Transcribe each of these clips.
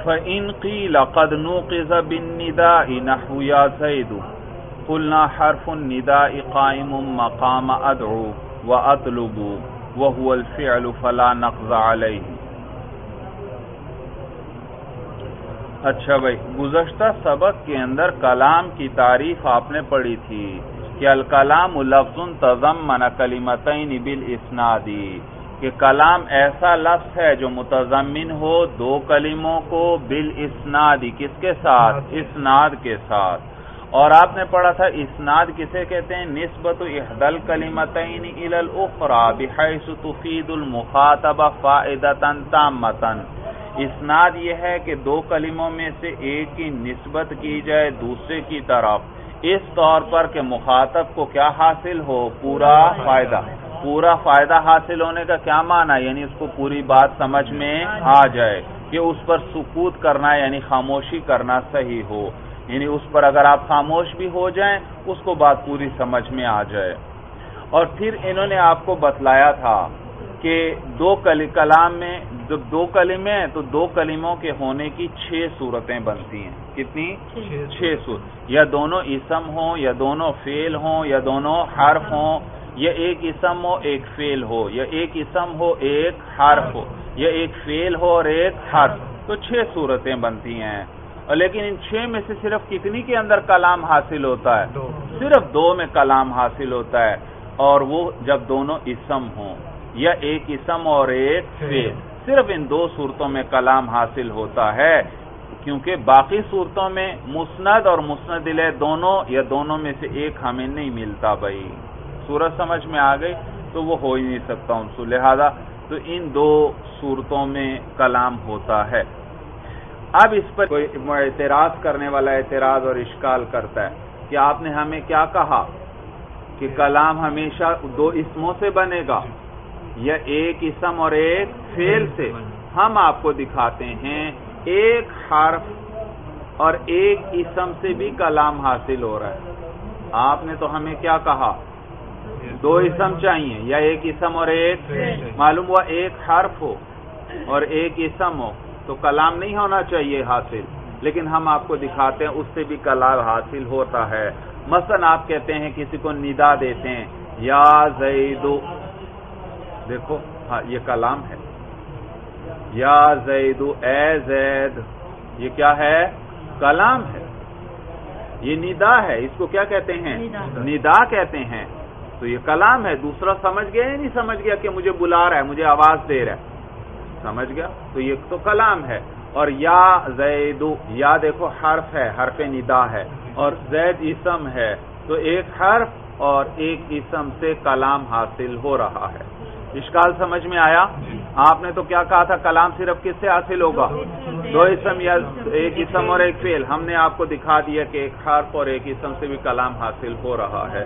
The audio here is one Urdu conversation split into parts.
فَإِنْ قِيلَ قَدْ نُوقِظَ بِالنِّدَاءِ نَحْوُ يَا زَيْدُ قُلْنَا حَرْفُ النِّدَاءِ قَائِمٌ مَقَامَ أَدْعُو وَأَطْلُبُ وَهُوَ الْفِعْلُ فَلَا نَقْضَ عَلَيْهِ۔ اچھا بھائی، گزشتہ سبق کے اندر کلام کی تعریف آپ نے پڑھی تھی کہ الکلام لفظ تضمن کلمتین بالاسناد، کہ کلام ایسا لفظ ہے جو متضمن ہو دو کلموں کو بالاسناد، کس کے ساتھ؟ اسناد کے ساتھ۔ اور آپ نے پڑھا تھا اسناد کسے کہتے ہیں؟ نسبت احدی الکلمتین الی الاخری بحیث تفید المخاطبہ فائدۃ تامۃ۔ اسناد یہ ہے کہ دو کلموں میں سے ایک کی نسبت کی جائے دوسرے کی طرف اس طور پر کہ مخاطب کو کیا حاصل ہو؟ پورا فائدہ۔ پورا فائدہ حاصل ہونے کا کیا معنی؟ یعنی اس کو پوری بات سمجھ میں آ جائے، کہ اس پر سکوت کرنا یعنی خاموشی کرنا صحیح ہو، یعنی اس پر اگر آپ خاموش بھی ہو جائیں اس کو بات پوری سمجھ میں آ جائے۔ اور پھر انہوں نے آپ کو بتلایا تھا کہ کلام میں جب دو کلمے ہیں تو دو کلموں کے ہونے کی 6 صورتیں بنتی ہیں۔ کتنی؟ 6 صورت۔ یا دونوں اسم ہوں، یا دونوں فعل ہوں، یا دونوں حرف ہوں، یا ایک اسم ہو ایک فعل ہو، یا ایک اسم ہو ایک حرف ہو، یا ایک فعل ہو اور ایک حرف، تو 6 صورتیں بنتی ہیں۔ اور لیکن ان 6 میں سے صرف کتنی کے اندر کلام حاصل ہوتا ہے؟ صرف 2 میں کلام حاصل ہوتا ہے، اور وہ جب دونوں اسم ہوں یا ایک اسم اور ایک فعل، صرف ان 2 صورتوں میں کلام حاصل ہوتا ہے، کیونکہ باقی صورتوں میں مسند اور مسند الیہ دونوں یا دونوں میں سے ایک ہمیں نہیں ملتا۔ بھائی صورت سمجھ میں آ گئی؟ تو وہ ہو ہی نہیں سکتا ان سے، لہذا تو ان 2 صورتوں میں کلام ہوتا ہے۔ اب اس پر کوئی اعتراض کرنے والا اعتراض اور اشکال کرتا ہے کہ آپ نے ہمیں کیا کہا کہ کلام ہمیشہ 2 اسموں سے بنے گا یا ایک اسم اور ایک فعل سے؟ ہم آپ کو دکھاتے ہیں ایک حرف اور ایک اسم سے بھی کلام حاصل ہو رہا ہے۔ آپ نے تو ہمیں کیا کہا؟ 2 اسم چاہیے یا ایک اسم اور ایک، معلوم ہوا ایک حرف ہو اور ایک اسم ہو تو کلام نہیں ہونا چاہیے حاصل، لیکن ہم آپ کو دکھاتے ہیں اس سے بھی کلام حاصل ہوتا ہے۔ مثلا آپ کہتے ہیں کسی کو ندا دیتے ہیں یا زید، دیکھو ہاں یہ کلام ہے، یا زید اے زید، یہ کیا ہے؟ کلام ہے، یہ ندا ہے، اس کو کیا کہتے ہیں؟ ندا کہتے ہیں، تو یہ کلام ہے۔ دوسرا سمجھ گیا یا نہیں سمجھ گیا کہ مجھے بلا رہا ہے، مجھے آواز دے رہا ہے؟ سمجھ گیا؟ تو یہ تو کلام ہے۔ اور یا زید، یا دیکھو حرف ہے، حرف ندا ہے، اور زید اسم ہے، تو ایک حرف اور ایک اسم سے کلام حاصل ہو رہا ہے۔ اشکال سمجھ میں آیا؟ آپ نے تو کیا کہا تھا کلام صرف کس سے حاصل ہوگا؟ 2 اسم یا ایک اسم اور ایک فعل۔ ہم نے آپ کو دکھا دیا کہ ایک حرف اور ایک اسم سے بھی کلام حاصل ہو رہا ہے۔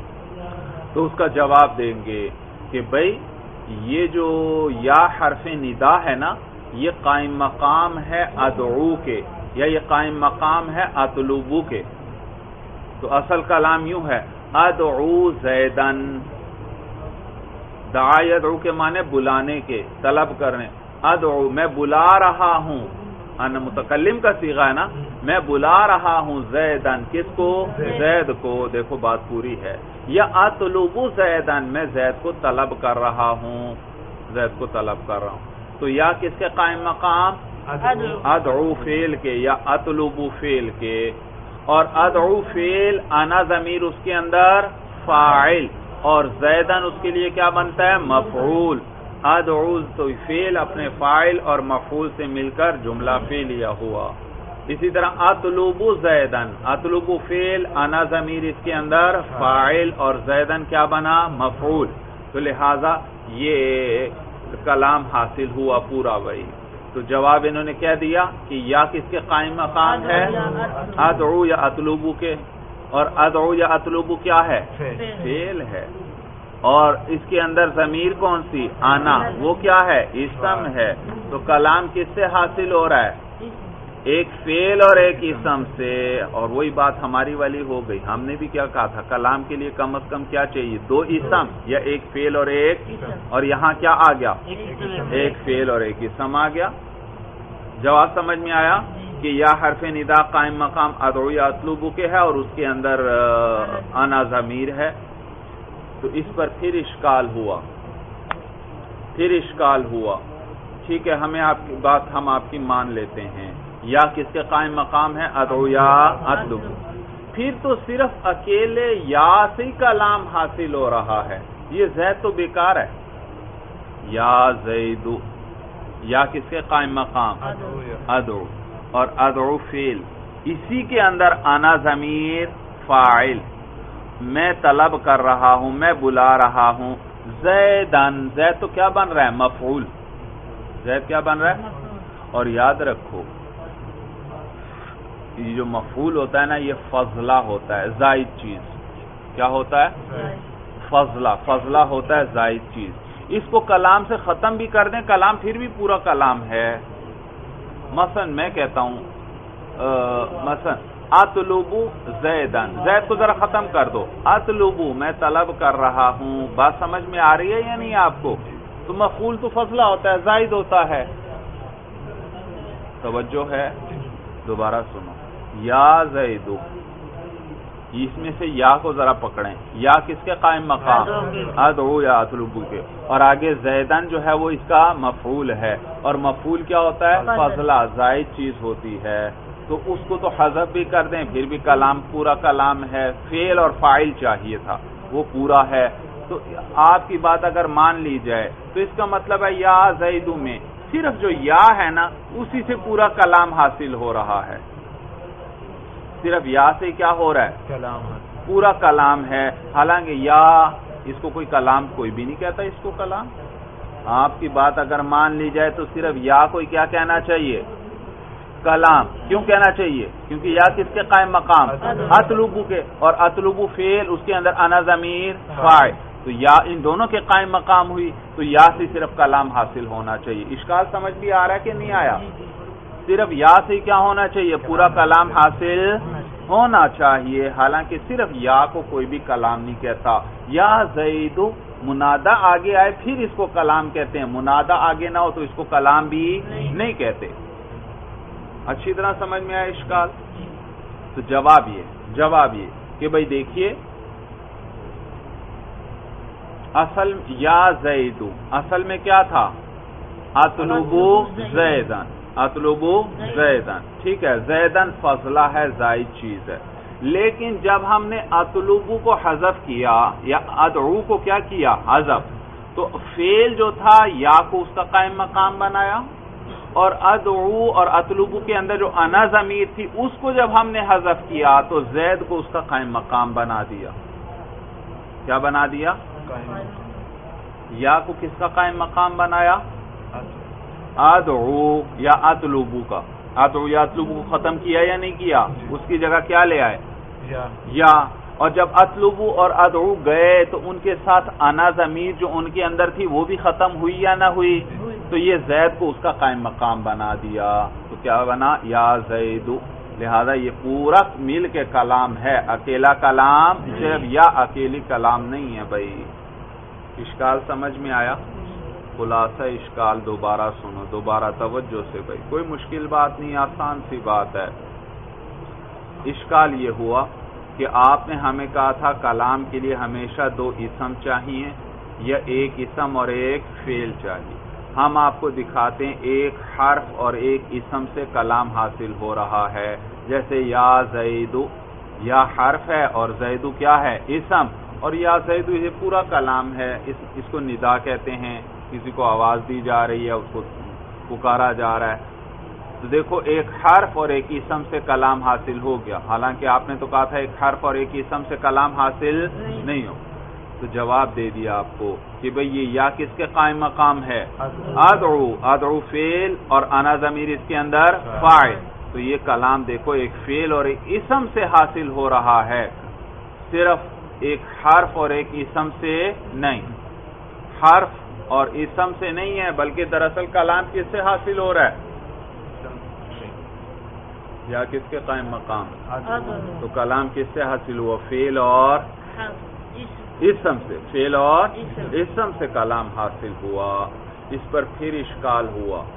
تو اس کا جواب دیں گے کہ بھئی یہ جو یا حرف ندا ہے نا، یہ قائم مقام ہے ادعو کے، یا یہ قائم مقام ہے اطلبو کے۔ تو اصل کلام یوں ہے ادعو زیدن، دعا یدعو کے معنی بلانے کے، طلب کرنے۔ ادعو میں بلا رہا ہوں، انا متکلم کا صیغہ ہے نا، میں بلا رہا ہوں زیدن، کس کو؟ زید کو۔ دیکھو بات پوری ہے۔ یا اطلب زیدن، میں زید کو طلب کر رہا ہوں، زید کو طلب کر رہا ہوں۔ تو یا کس کے قائم مقام؟ ادعو فعل کے یا اطلب فعل کے۔ اور ادعو فعل، انا ضمیر اس کے اندر فاعل، اور زیدن اس کے لیے کیا بنتا ہے؟ مفعول۔ ادعو تو فعل اپنے فاعل اور مفعول سے مل کر جملہ فعلیہ ہوا۔ اسی طرح اطلب زیدن، اطلب فعل، انا ضمیر اس کے اندر فاعل، اور زیدن کیا بنا؟ مفعول۔ تو لہذا یہ کلام حاصل ہوا پورا۔ بھائی تو جواب انہوں نے کیا دیا کہ یا کس کے قائم مقام ہے؟ ادعو یا اطلبو کے، اور ادعو یا اطلبو کیا ہے؟ فعل ہے، اور اس کے اندر ضمیر کون سی؟ آنا، وہ کیا ہے؟ اسم ہے۔ تو کلام کس سے حاصل ہو رہا ہے؟ ایک فعل اور ایک اسم سے۔ اور وہی بات ہماری والی ہو گئی، ہم نے بھی کیا کہا تھا کلام کے لیے کم از کم کیا چاہیے؟ 2 اسم یا ایک فعل اور ایک، اور یہاں کیا آ گیا؟ ایک فعل اور ایک اسم آ گیا۔ جواب سمجھ میں آیا کہ یا حرف ندا قائم مقام ادعو یا اطلبو کے ہے اور اس کے اندر انا ضمیر ہے. تو اس پر پھر اشکال ہوا. ٹھیک ہے، ہمیں آپ کی بات ہم آپ کی مان لیتے ہیں. یا کس کے قائم مقام ہے؟ ادعو یا اطلبو. پھر تو صرف اکیلے یا سے ہی کلام حاصل ہو رہا ہے. یہ زید تو بیکار ہے. یا زیدو، یا کس کے قائم مقام؟ ادعو. اور ادعو فعل، اسی کے اندر انا ضمیر فاعل، میں طلب کر رہا ہوں، میں بلا رہا ہوں. زیدن، زید تو کیا بن رہا ہے؟ مفعول. زید کیا بن رہا ہے؟ اور یاد رکھو یہ جو مفعول ہوتا ہے نا، یہ فضلہ ہوتا ہے، زائد چیز. کیا ہوتا ہے؟ فضلہ ہوتا ہے، زائد چیز. اس کو کلام سے ختم بھی کر دیں، کلام پھر بھی پورا کلام ہے. مثلا میں کہتا ہوں مثلا اطلبو زیدن، زید کو ذرا ختم کر دو. اطلبو، میں طلب کر رہا ہوں. بات سمجھ میں آ رہی ہے یا نہیں آپ کو؟ تو مفعول تو فضلہ ہوتا ہے، زائد ہوتا ہے. توجہ ہے؟ دوبارہ سنو. یا زیدو، اس میں سے یا کو ذرا پکڑیں. یا کس کے قائم مقام؟ ادعو یا اطلبو کے. اور آگے زیدن جو ہے وہ اس کا مفعول ہے، اور مفعول کیا ہوتا ہے؟ فضلہ، زائد چیز ہوتی ہے. تو اس کو تو حذف بھی کر دیں، پھر بھی کلام پورا کلام ہے. فعل اور فاعل چاہیے تھا، وہ پورا ہے. تو آپ کی بات اگر مان لی جائے تو اس کا مطلب ہے یا زیدو میں صرف جو یا ہے نا، اسی سے پورا کلام حاصل ہو رہا ہے. صرف یا سے کیا ہو رہا ہے؟ کلام، پورا کلام ہے. حالانکہ یا اس کو کوئی کلام، کوئی بھی نہیں کہتا اس کو کلام. آپ کی بات اگر مان لی جائے تو صرف یا کو کیا کہنا چاہیے؟ کلام. کیوں کہنا چاہیے؟ کیونکہ یا کس کے قائم مقام؟ اطلبو کے. اور اطلبو فعل، اس کے اندر انا ضمیر فاعل. تو یا ان دونوں کے قائم مقام ہوئی، تو یا سے صرف کلام حاصل ہونا چاہیے. اشکال سمجھ بھی آ رہا ہے کہ نہیں آیا؟ صرف یا سے کیا ہونا چاہیے؟ پورا کلام حاصل ہونا چاہیے. حالانکہ صرف یا کو کوئی بھی کلام نہیں کہتا. یا زیدو منادہ آگے آئے پھر اس کو کلام کہتے ہیں، منادہ آگے نہ ہو تو اس کو کلام بھی نہیں کہتے. اچھی طرح سمجھ میں آیا اشکال؟ تو جواب یہ کہ بھئی دیکھیے، اصل یا زیدو اصل میں کیا تھا؟ اطلبو زیدن. ٹھیک ہے، زیدن فضلہ ہے، زائد چیز ہے. لیکن جب ہم نے اطلبو کو حذف کیا یا ادعو کو کیا کیا؟ حذف. تو فعل جو تھا یا کو اس کا قائم مقام بنایا، اور ادعو اور اطلبو کے اندر جو انا ضمیر تھی اس کو جب ہم نے حذف کیا تو زید کو اس کا قائم مقام بنا دیا. کیا بنا دیا؟ یا کو کس کا قائم مقام بنایا؟ ادعو یا اطلبو کا. ادعو یا اطلبو کو ختم کیا یا نہیں کیا؟ اس کی جگہ کیا لے آئے؟ یا. اور جب اطلبو اور ادعو گئے تو ان کے ساتھ انا ضمیر جو ان کے اندر تھی وہ بھی ختم ہوئی یا نہ ہوئی؟ تو یہ زید کو اس کا قائم مقام بنا دیا. تو کیا بنا؟ یا زیدو. لہذا یہ پورا مل کے کلام ہے، اکیلا کلام صرف یا اکیلی کلام نہیں ہے. بھائی اشکال سمجھ میں آیا؟ خلاصہ اشکال دوبارہ سنو، دوبارہ توجہ سے. بھائی کوئی مشکل بات نہیں، آسان سی بات ہے. اشکال یہ ہوا کہ آپ نے ہمیں کہا تھا کلام کے لیے ہمیشہ دو اسم چاہیے، یا ایک اسم اور ایک فعل چاہیے. ہم آپ کو دکھاتے ہیں ایک حرف اور ایک اسم سے کلام حاصل ہو رہا ہے. جیسے یا زیدو، یا حرف ہے اور زیدو کیا ہے؟ اسم. اور یا زیدو یہ پورا کلام ہے. اس کو ندا کہتے ہیں، کسی کو آواز دی جا رہی ہے، اس کو پکارا جا رہا ہے. تو دیکھو ایک حرف اور ایک اسم سے کلام حاصل ہو گیا. حالانکہ آپ نے تو کہا تھا ایک حرف اور ایک اسم سے کلام حاصل نہیں ہو. تو جواب دے دیا آپ کو کہ بھئی یہ یا کس کے قائم مقام ہے؟ ادعو فعل اور انا ضمیر اس کے اندر فاعل. تو یہ کلام دیکھو ایک فعل اور ایک اسم سے حاصل ہو رہا ہے، صرف ایک حرف اور ایک اسم سے نہیں. حرف اور اسم سے نہیں ہے، بلکہ دراصل کلام کس سے حاصل ہو رہا ہے؟ یا کس کے قائم مقام؟ تو کلام کس سے حاصل ہوا؟ فعل اور اسم سے. فعل اور اسم سے کلام حاصل ہوا. اس پر پھر اشکال ہوا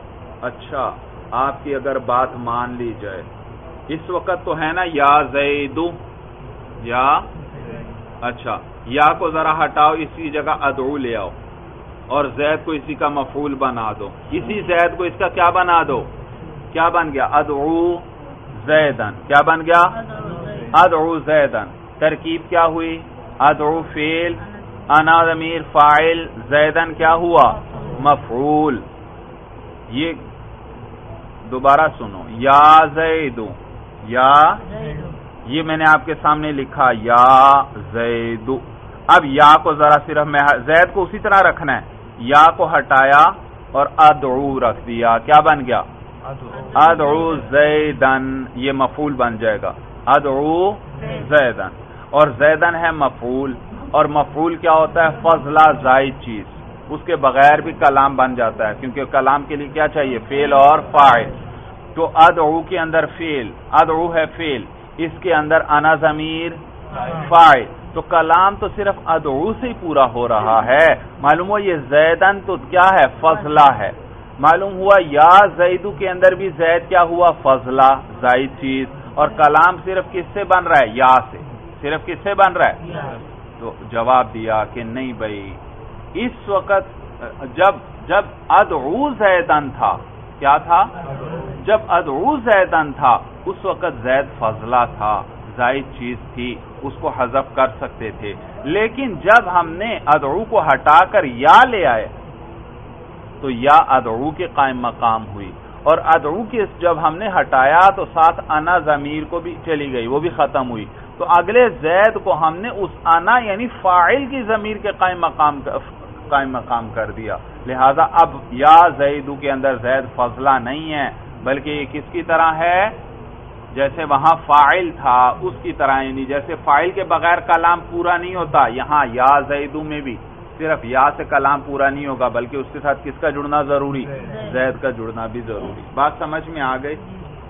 اچھا آپ کی اگر بات مان لی جائے، اس وقت تو ہے نا یا زید، یا اچھا یا کو ذرا ہٹاؤ، اسی جگہ ادعو لے آؤ اور زید کو اسی کا مفعول بنا دو، اسی زید کو اس کا کیا بنا دو، کیا بن گیا، ادعو زیدن، کیا بن گیا، ادعو زیدن۔ ترکیب کیا ہوئی، ادعو فعل، انا ضمیر فاعل، زیدن کیا ہوا، مفعول۔ یہ دوبارہ سنو، یا زیدو، یا یہ میں نے آپ کے سامنے لکھا یا زیدو۔ اب یا کو ذرا صرف میں زید کو اسی طرح رکھنا ہے، یا کو ہٹایا اور ادعو رکھ دیا، کیا بن گیا، ادعو زیدن، یہ مفعول بن جائے گا، ادعو زیدن، اور زیدن ہے مفعول، اور مفعول کیا ہوتا ہے، فضلہ زائد چیز، اس کے بغیر بھی کلام بن جاتا ہے، کیونکہ کلام کے لیے کیا چاہیے، فعل اور فاعل۔ تو ادعو کے اندر فعل، ادعو ہے فعل، اس کے اندر انا ضمیر فاعل، تو کلام تو صرف ادعو سے ہی پورا ہو رہا ہے۔ معلوم ہوا یہ زیدن تو کیا ہے، فضلہ ہے۔ معلوم ہوا یا زیدو کے اندر بھی زید کیا ہوا، فضلہ زائد چیز، اور کلام صرف کس سے بن رہا ہے، یا سے، صرف کس سے بن رہا ہے؟ تو جواب دیا کہ نہیں بھائی، اس وقت جب ادعو زیدن تھا، کیا تھا، جب ادعو زیدن تھا اس وقت زید فضلہ تھا، زائد چیز تھی، اس کو حذف کر سکتے تھے، لیکن جب ہم نے ادعو کو ہٹا کر یا لے آئے تو یا ادعو کے قائم مقام ہوئی، اور ادعو کے جب ہم نے ہٹایا تو ساتھ انا ضمیر کو بھی چلی گئی، وہ بھی ختم ہوئی، تو اگلے زید کو ہم نے اس انا یعنی فاعل کی ضمیر کے قائم مقام کر دیا، لہذا اب یا زیدو کے اندر زید فضلہ نہیں ہے، بلکہ یہ کس کی طرح ہے، جیسے وہاں فاعل تھا اس کی طرح، یعنی جیسے فاعل کے بغیر کلام پورا نہیں ہوتا، یہاں یا زیدو میں بھی صرف یا سے کلام پورا نہیں ہوگا، بلکہ اس کے ساتھ کس کا جڑنا ضروری، زید کا جڑنا بھی ضروری۔ بات سمجھ میں آ گئی؟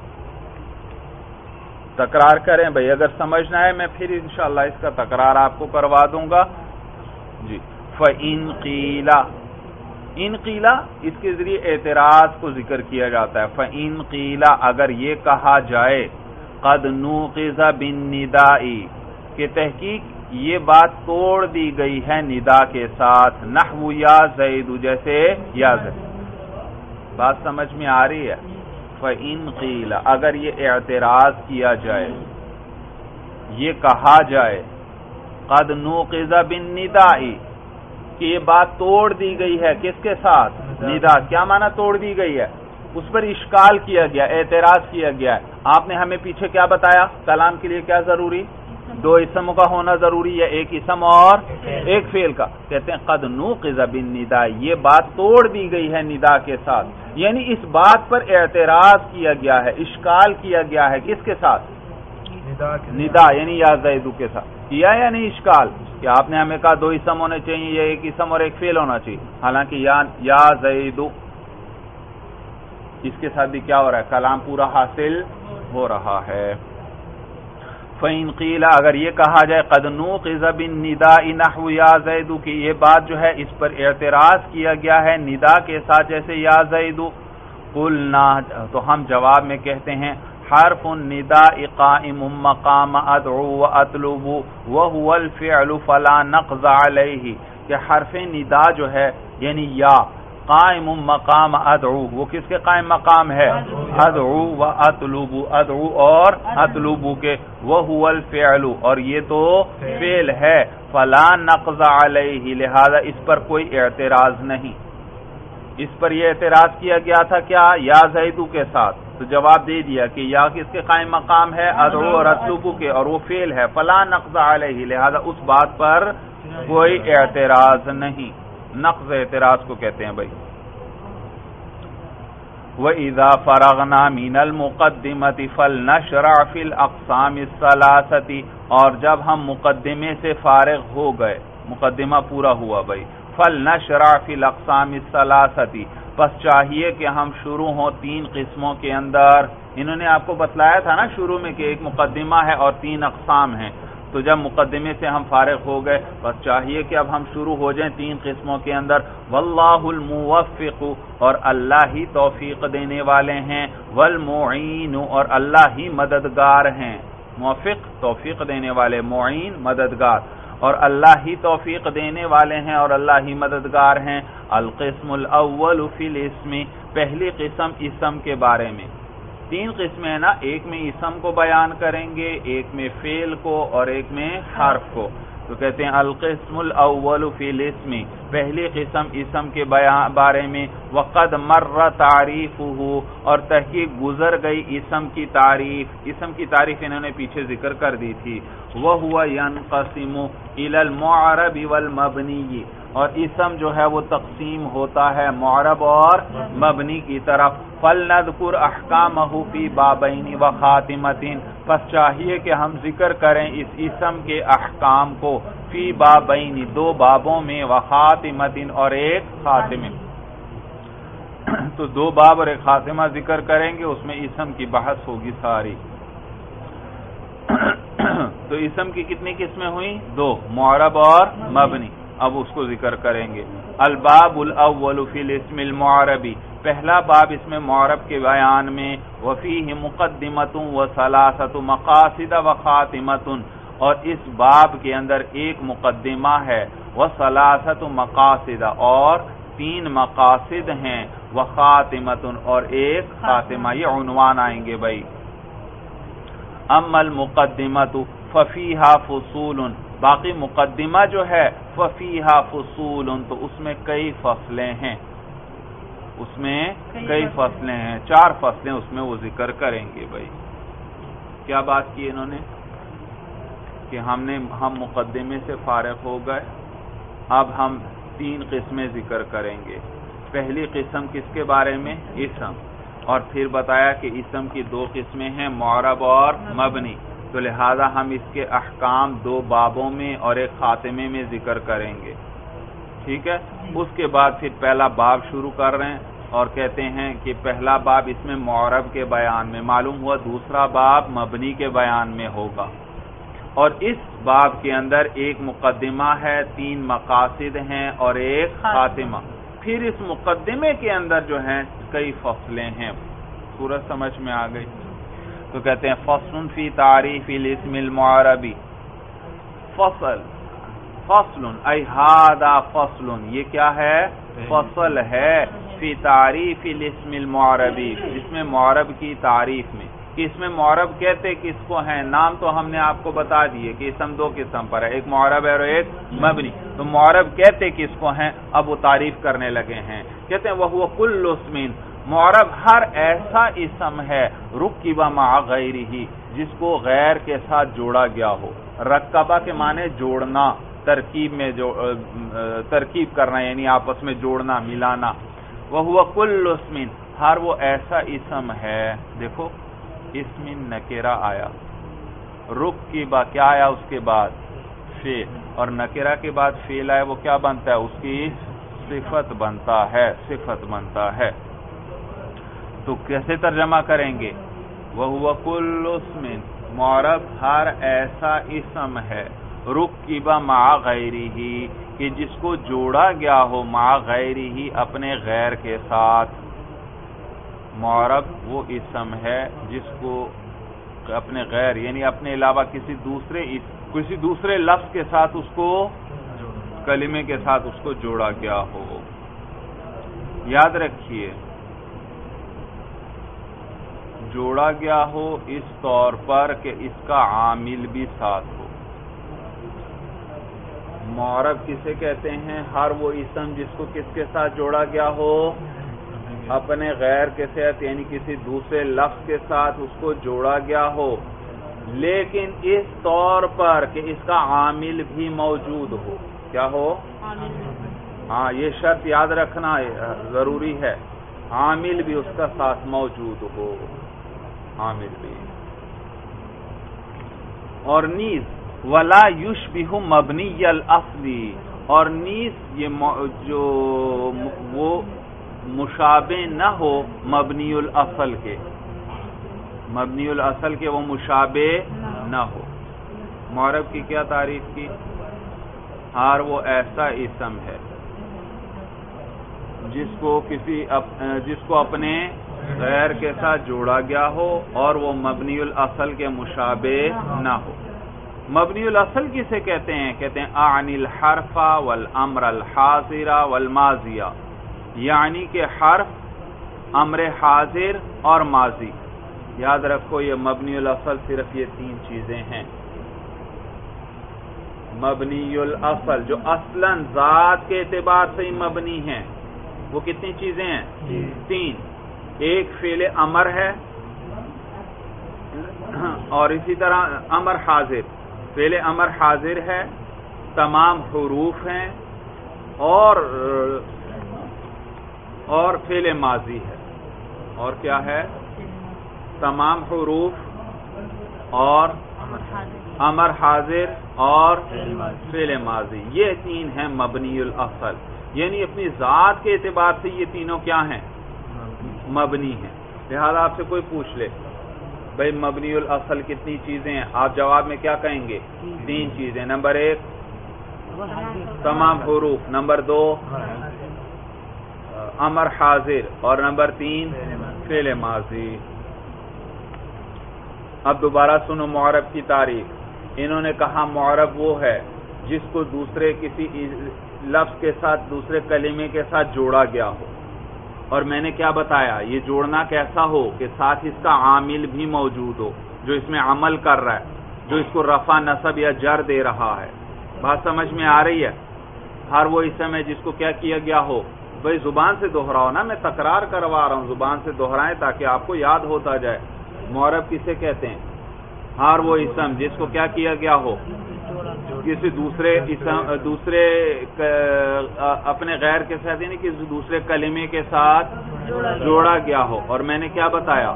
تکرار کریں بھائی، اگر سمجھنا ہے میں پھر انشاءاللہ اس کا تکرار آپ کو کروا دوں گا جی۔ فَإِن قِيلَ، ان قیلا اس کے ذریعے اعتراض کو ذکر کیا جاتا ہے۔ فَإِن قِيلَ، اگر یہ کہا جائے قَدْ نُوقِظَ بِالنِّدَاءِ، کہ تحقیق یہ بات توڑ دی گئی ہے ندا کے ساتھ، نحو یا زید، جیسے یا زید۔ بات سمجھ میں آ رہی ہے؟ فَإِن قِيلَ، اگر یہ اعتراض کیا جائے، یہ کہا جائے قَدْ نُوقِظَ بِالنِّدَاءِ، کہ یہ بات توڑ دی گئی ہے کس کے ساتھ، ندا، کیا معنی توڑ دی گئی ہے، اس پر اشکال کیا گیا، اعتراض کیا گیا ہے۔ آپ نے ہمیں پیچھے کیا بتایا، کلام کے لیے کیا ضروری، دو اسموں کا ہونا ضروری ہے، ایک اسم اور ایک فعل کا۔ کہتے ہیں قد نوقظ بالندا، یہ بات توڑ دی گئی ہے ندا کے ساتھ، یعنی اس بات پر اعتراض کیا گیا ہے، اشکال کیا گیا ہے، کس کے ساتھ، ندا یعنی یا زیدو کے ساتھ۔ کیا یا نہیں اشکال کہ آپ نے ہمیں کہا دو اسم ہونے چاہیے، یا ایک اسم اور ایک فعل ہونا چاہیے، حالانکہ یا زیدو اس کے ساتھ بھی کیا ہو رہا ہے، کلام پورا حاصل ہو رہا ہے۔ فَإِن قِيلَ، اگر یہ کہا جائے قَدْ نُوقِظَ بِالنِّدَاءِ نَحْوُ يَا زَيْدُ، کہ یہ بات جو ہے اس پر اعتراض کیا گیا ہے ندا کے ساتھ جیسے یا زید، قُلْنَا، تو ہم جواب میں کہتے ہیں حرف النداء قائم مقام ادعو واطلب وهو الفعل فلا نقض علیہ، کہ حرف ندا جو ہے یعنی یا قائم مقام ادعو، وہ کس کے قائم مقام ہے، ادعو و اطلب، ادعو اور اطلب کے، وهو الفعل، اور یہ تو فعل ہے، فلا نقض علیہ، لہذا اس پر کوئی اعتراض نہیں۔ اس پر یہ اعتراض کیا گیا تھا کیا، یا زیدو کے ساتھ، تو جواب دے دیا کہ یا کس کے قائم مقام ہے، ادعو اور اطلب کے، اور وہ فعل ہے، فلا نقض علیہ، لہذا اس بات پر کوئی اعتراض نہیں۔ نقض اعتراض کو کہتے ہیں بھائی۔ وَإِذَا فَرَغْنَا مِنَ الْمُقَدِّمَةِ فَلْنَشْرَعْ فِي الْأَقْسَامِ الثَّلَاثَةِ، اور جب ہم مقدمے سے فارغ ہو گئے، مقدمہ پورا ہوا بھائی، فَلْنَشْرَعْ فِي الْأَقْسَامِ الثَّلَاثَةِ، پس چاہیے کہ ہم شروع ہوں تین قسموں کے اندر۔ انہوں نے آپ کو بتلایا تھا نا شروع میں کہ ایک مقدمہ ہے اور تین اقسام ہیں، تو جب مقدمے سے ہم فارغ ہو گئے، بس چاہیے کہ اب ہم شروع ہو جائیں 3 قسموں کے اندر. واللہ الموفق، اور اللہ ہی توفیق دینے والے ہیں، والمعین، اور اللہ ہی مددگار ہیں. موفق توفیق دینے والے، معین مددگار، اور اللہ ہی توفیق دینے والے ہیں اور اللہ ہی مددگار ہیں. القسم الاول فی الاسم، پہلی قسم اسم کے بارے میں. 3 قسمیں ہیں نا، ایک میں اسم کو بیان کریں گے، ایک میں فعل کو، اور ایک میں حرف کو. تو کہتے ہیں القسم الاول فی الاسم، پہلی قسم اسم کے بارے میں. وقد مر تعریفہ، اور تحقیق گزر گئی اسم کی تعریف. اسم کی تعریف انہوں نے پیچھے ذکر کر دی تھی. وَهُوَ يَنْقَسِمُ إِلَى الْمُعْرَبِ وَالْمَبْنِيِّ، اور اسم جو ہے وہ تقسیم ہوتا ہے معرب اور مبنی کی طرف. فَلْنَذْكُرْ أَحْكَامَهُ فِي بَابَيْنِ وَخَاتِمَةٍ، پس چاہیے کہ ہم ذکر کریں اس اسم کے احکام کو. فی بابین، 2 بابوں میں، وخاتمۃ، اور ایک خاتمہ. تو 2 باب اور ایک خاتمہ ذکر کریں گے، اس میں اسم کی بحث ہوگی ساری. تو اسم کی کتنی قسمیں ہوئیں؟ 2، معرب اور مبنی. اب اس کو ذکر کریں گے. الباب الاول فی الاسم المعربی، پہلا باب اس میں معرب کے بیان میں. وفیہ مقدمۃ وثلاثۃ مقاصد وخاتمۃ، اور اس باب کے اندر ایک مقدمہ ہے، وثلاثۃ مقاصد، اور 3 مقاصد ہیں، وخاتمۃ، اور ایک خاتمہ. یہ عنوان آئیں گے بھائی. اما المقدمۃ ففیہا فصول، باقی مقدمہ جو ہے ففیہا فصول، تو اس میں کئی فصلیں ہیں. اس میں کئی فصلیں ہیں، 4 فصلیں اس میں وہ ذکر کریں گے بھائی. کیا بات کی انہوں نے کہ ہم مقدمے سے فارغ ہو گئے، اب ہم 3 قسمیں ذکر کریں گے. پہلی قسم کس کے بارے میں؟ اسم. اور پھر بتایا کہ اسم کی 2 قسمیں ہیں، معرب اور مبنی. تو لہذا ہم اس کے احکام 2 بابوں میں اور ایک خاتمے میں ذکر کریں گے. ٹھیک ہے. اس کے بعد پھر پہلا باب شروع کر رہے ہیں اور کہتے ہیں کہ پہلا باب اس میں معرب کے بیان میں، معلوم ہوا دوسرا باب مبنی کے بیان میں ہوگا. اور اس باب کے اندر ایک مقدمہ ہے، 3 مقاصد ہیں اور ایک خاتمہ. پھر اس مقدمے کے اندر جو ہیں کئی فصلیں ہیں. سورج سمجھ میں آ گئی. تو کہتے ہیں فصل فی تعریف الاسم المعربی. فصل ای ھذا فصل، یہ کیا ہے؟ فصل ہے. فی تعریف الاسم المعربی، جس میں معرب کی تعریف میں. کہ اس میں معرب کہتے کس کو ہیں؟ نام تو ہم نے آپ کو بتا دیے کہ اسم 2 قسم پر ہے، ایک معرب ہے اور ایک مبنی. تو معرب کہتے کس کو ہیں؟ اب وہ تعریف کرنے لگے ہیں. کہتے ہیں وَهُوَ كُلُّ اسْمٍ، معرب ہر ایسا اسم ہے، رُكِّبَ مَعَ غَيْرِهِ، جس کو غیر کے ساتھ جوڑا گیا ہو. رکبہ کے معنی جوڑنا، ترکیب کرنا، یعنی آپس میں جوڑنا، ملانا. وَهُوَ كُلُّ اسْمٍ، ہر وہ ایسا اسم ہے. دیکھو اسم نکرہ آیا، رکبہ کیا آیا اس کے بعد؟ فعل. اور نکرہ کے بعد فعل آیا، وہ کیا بنتا ہے؟ اس کی صفت بنتا ہے. تو کیسے ترجمہ کریں گے؟ وَهُوَ كُلُّ اسْمٍ، معرب ہر ایسا اسم ہے، رکب مع غیرہ، کہ جس کو جوڑا گیا ہو، مع غیرہ، اپنے غیر کے ساتھ. معرب وہ اسم ہے جس کو اپنے غیر، یعنی اپنے علاوہ کسی دوسرے لفظ کے ساتھ، اس کو کلمے کے ساتھ اس کو جوڑا گیا ہو. یاد رکھیے، جوڑا گیا ہو اس طور پر کہ اس کا عامل بھی ساتھ ہو. معرب کسے کہتے ہیں؟ ہر وہ اسم جس کو کس کے ساتھ جوڑا گیا ہو؟ اپنے غیر کے ساتھ، یعنی کسی دوسرے لفظ کے ساتھ اس کو جوڑا گیا ہو، لیکن اس طور پر کہ اس کا عامل بھی موجود ہو. کیا ہو؟ ہاں، یہ شرط یاد رکھنا ضروری ہے، عامل بھی اس کا ساتھ موجود ہو. عامل بھی. اور نیز ولا یشبہ مبنی الاصلی، اور نیز یہ جو وہ مشابہ نہ ہو مبنی الاصل کے، وہ مشابہ نہ ہو. معرب کی کیا تعریف کی؟ ہار وہ ایسا اسم ہے جس کو اپنے غیر کے ساتھ جوڑا گیا ہو اور وہ مبنی الاصل کے مشابہ نہ ہو۔ مبنی الاصل کسے کہتے ہیں؟ کہتے ہیں اعنی الحرف والامر الحاضر والماضیہ، یعنی کہ حرف، امر حاضر اور ماضی۔ یاد رکھو یہ مبنی الاصل صرف یہ تین چیزیں ہیں۔ مبنی الاصل جو اصلاً ذات کے اعتبار سے ہی مبنی ہیں، وہ کتنی چیزیں ہیں؟ تین۔ ایک فعل امر ہے، اور اسی طرح امر حاضر، فعل امر حاضر ہے، تمام حروف ہیں، اور فعل ماضی ہے۔ اور کیا ہے؟ تمام حروف اور امر حاضر اور فعل ماضی، یہ تین ہیں مبنی الاصل، یعنی اپنی ذات کے اعتبار سے یہ تینوں کیا ہیں؟ مبنی ہیں۔ لہذا آپ سے کوئی پوچھ لے بھئی مبنی الاصل کتنی چیزیں ہیں، آپ جواب میں کیا کہیں گے؟ تین چیزیں۔ نمبر ایک تمام حروف، نمبر دو امر حاضر، اور نمبر تین فعل ماضی۔ اب دوبارہ سنو معرب کی تعریف۔ انہوں نے کہا معرب وہ ہے جس کو دوسرے کسی لفظ کے ساتھ، دوسرے کلمے کے ساتھ جوڑا گیا ہو، اور میں نے کیا بتایا؟ یہ جوڑنا کیسا ہو کہ ساتھ اس کا عامل بھی موجود ہو، جو اس میں عمل کر رہا ہے، جو اس کو رفع، نصب یا جر دے رہا ہے۔ بات سمجھ میں آ رہی ہے؟ ہر وہ اسم ہے جس کو کیا کیا گیا ہو، بھئی زبان سے دہراؤ نا، میں تکرار کروا رہا ہوں، زبان سے دہرائیں تاکہ آپ کو یاد ہوتا جائے۔ معرب کسے کہتے ہیں؟ ہر وہ اسم جس کو کیا کیا گیا ہو، کسی دوسرے اپنے غیر کے ساتھ، یعنی کسی دوسرے کلمے کے ساتھ جوڑا گیا ہو، اور میں نے کیا بتایا؟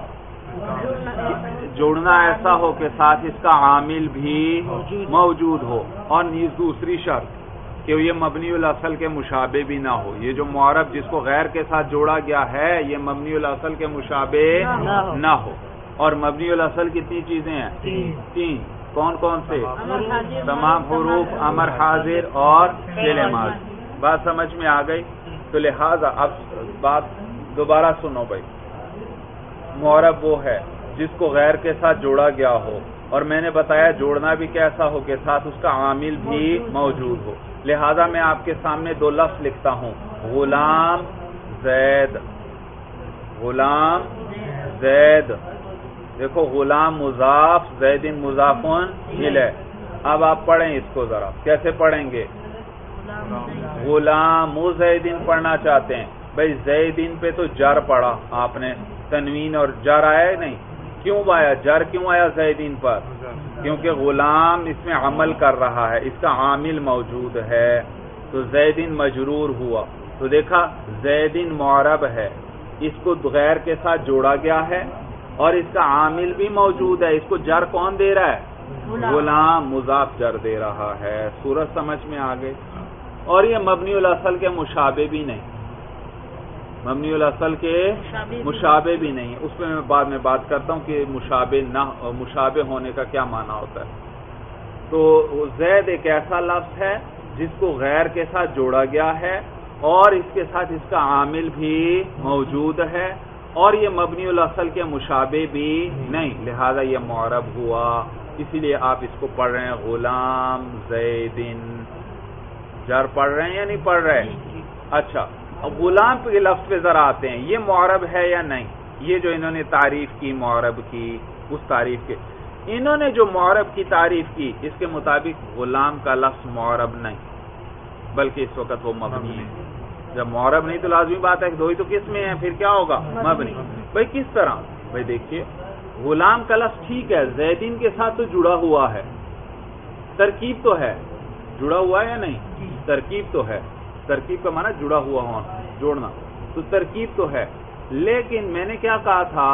جوڑنا ایسا ہو کہ ساتھ اس کا عامل بھی موجود ہو، اور نیز دوسری شرط کہ یہ مبنی الاصل کے مشابہ بھی نہ ہو۔ یہ جو معرب جس کو غیر کے ساتھ جوڑا گیا ہے، یہ مبنی الاصل کے مشابہ نہ ہو۔ اور مبنی الاصل کتنی چیزیں ہیں؟ تین۔ کون کون سے؟ تمام حروف، امر حاضر اور فعل ماضی۔ بات سمجھ میں آ گئی؟ تو لہذا اب بات دوبارہ سنو بھائی، معرب وہ ہے جس کو غیر کے ساتھ جوڑا گیا ہو، اور میں نے بتایا جوڑنا بھی کیسا ہو کہ ساتھ اس کا عامل بھی موجود ہو۔ لہذا میں آپ کے سامنے دو لفظ لکھتا ہوں، غلام زید، غلام زید۔ دیکھو غلام مضاف، زید مضاف الیہ۔ اب آپ پڑھیں اس کو ذرا، کیسے پڑھیں گے؟ غلام زیدین پڑھنا چاہتے ہیں، بھئی زیدین پہ تو جر پڑھا آپ نے، تنوین اور جر آیا نہیں، کیوں آیا جر؟ کیوں آیا زیدین پر؟ کیونکہ غلام اس میں عمل کر رہا ہے، اس کا عامل موجود ہے، تو زیدین مجرور ہوا۔ تو دیکھا زیدین معرب ہے، اس کو غیر کے ساتھ جوڑا گیا ہے، اور اس کا عامل بھی موجود ہے۔ اس کو جر کون دے رہا ہے؟ غلام مضاف جر دے رہا ہے۔ صورت سمجھ میں آ گئی؟ اور یہ مبنی الاصل کے مشابہ بھی نہیں، مبنی الاصل کے مشابہ بھی نہیں، اس پہ میں بعد میں بات کرتا ہوں کہ مشابہ ہونے کا کیا معنی ہوتا ہے۔ تو زید ایک ایسا لفظ ہے جس کو غیر کے ساتھ جوڑا گیا ہے، اور اس کے ساتھ اس کا عامل بھی موجود ہے، اور یہ مبنی الاصل کے مشابہ بھی نہیں، لہذا یہ معرب ہوا۔ اسی لیے آپ اس کو پڑھ رہے ہیں غلام زیدن، جر پڑھ رہے ہیں یا نہیں پڑھ رہے؟ اچھا، اب غلام کے لفظ پہ ذرا آتے ہیں، یہ معرب ہے یا نہیں؟ یہ جو انہوں نے تعریف کی معرب کی، اس تعریف کے انہوں نے جو معرب کی تعریف کی، اس کے مطابق غلام کا لفظ معرب نہیں، بلکہ اس وقت وہ مبنی ہے۔ جب معرب نہیں تو لازمی بات ہے کہ دو ہی تو کس میں ہے، پھر کیا ہوگا؟ مبنی۔ بھئی کس طرح؟ بھئی دیکھیے، غلام کا لفظ ٹھیک ہے زیدین کے ساتھ تو جڑا ہوا ہے، ترکیب تو ہے، جڑا ہوا ہے یا نہیں؟ ترکیب تو ہے، ترکیب کا معنی جڑا ہوا ہونا، جوڑنا، تو ترکیب تو ہے، لیکن میں نے کیا کہا تھا؟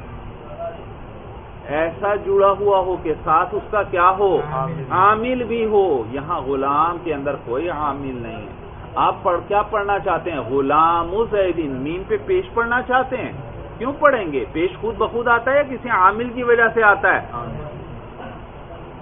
ایسا جڑا ہوا ہو کہ ساتھ اس کا کیا ہو؟ عامل بھی ہو۔ یہاں غلام کے اندر کوئی عامل نہیں ہے۔ آپ کیا پڑھنا چاہتے ہیں؟ غلام زیدین، میم پہ پیش پڑھنا چاہتے ہیں؟ کیوں پڑھیں گے؟ پیش خود بخود آتا ہے یا کسی عامل کی وجہ سے آتا ہے؟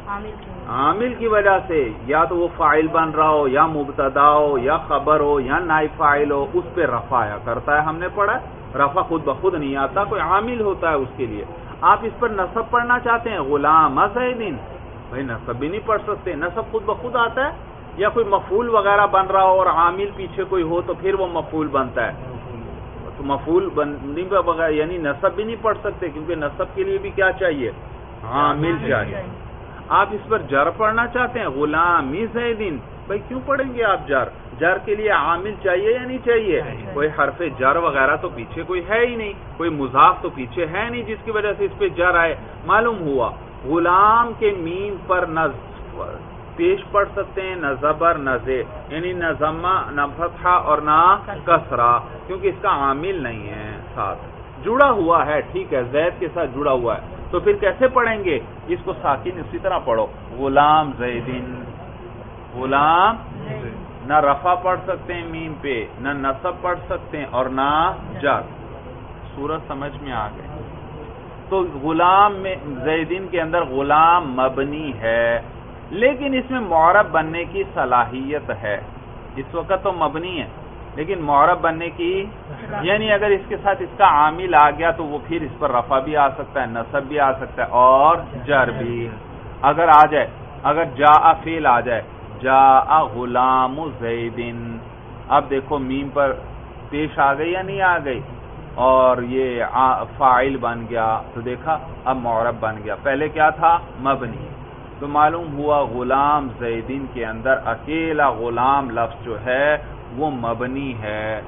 عامل کی وجہ سے، یا تو وہ فاعل بن رہا ہو، یا مبتدا ہو، یا خبر ہو، یا نائب فاعل ہو، اس پہ رفع آیا کرتا ہے. ہم نے پڑھا رفع خود بخود نہیں آتا، کوئی عامل ہوتا ہے اس کے لیے. آپ اس پر نصب پڑھنا چاہتے ہیں، غلام زیدن، بھائی نصب بھی نہیں پڑھ سکتے، نصب خود بخود آتا ہے. یا کوئی مفعول وغیرہ بن رہا ہو اور عامل پیچھے کوئی ہو تو پھر وہ مفعول بنتا ہے. تو مفعول بننے بغیر یعنی نصب بھی نہیں پڑھ سکتے، کیونکہ نصب کے لیے بھی کیا چاہیے؟ عامل چاہیے. آپ اس پر جر پڑھنا چاہتے ہیں، غلام زیدن، بھائی کیوں پڑھیں گے آپ جر؟ جر کے لیے عامل چاہیے یا نہیں چاہیے؟ کوئی حرف جر وغیرہ تو پیچھے کوئی ہے ہی نہیں، کوئی مضاف تو پیچھے ہے نہیں جس کی وجہ سے اس پہ جر آئے. معلوم ہوا غلام کے میم پر نہ پیش پڑھ سکتے ہیں، نہ زبر نہ زیر، یعنی نہ ضمہ نہ فتحہ اور نہ کسرہ، کیونکہ اس کا عامل نہیں ہے، ساتھ جڑا ہوا ہے. ٹھیک ہے، زید کے ساتھ جڑا ہوا ہے، تو پھر کیسے پڑھیں گے؟ اس کو ساکن اسی طرح پڑھو، غلام زیدن. غلام نہ رفع پڑھ سکتے ہیں میم پہ، نہ نصب پڑھ سکتے ہیں اور نہ جر. صورت سمجھ میں آ گئی. تو غلام میں زیدن کے اندر غلام مبنی ہے، لیکن اس میں معرب بننے کی صلاحیت ہے. اس وقت تو مبنی ہے لیکن معرب بننے کی، یعنی اگر اس کے ساتھ اس کا عامل آ گیا تو وہ پھر اس پر رفع بھی آ سکتا ہے، نصب بھی آ سکتا ہے اور جر بھی. اگر آ جائے، اگر جاء فعل آ جائے، جاء غلام زیدن، اب دیکھو میم پر پیش آ گئی یا نہیں آ گئی، اور یہ فاعل بن گیا تو دیکھا اب معرب بن گیا. پہلے کیا تھا؟ مبنی. تو معلوم ہوا غلام زیدن کے اندر اکیلا غلام لفظ جو ہے وہ مبنی ہے.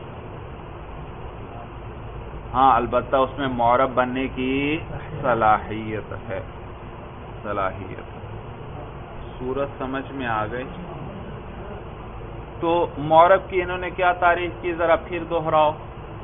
ہاں البتہ اس میں معرب بننے کی صلاحیت ہے. صلاحیت. صورت سمجھ میں آ گئی. تو معرب کی انہوں نے کیا تعریف کی، ذرا پھر دوہراؤ.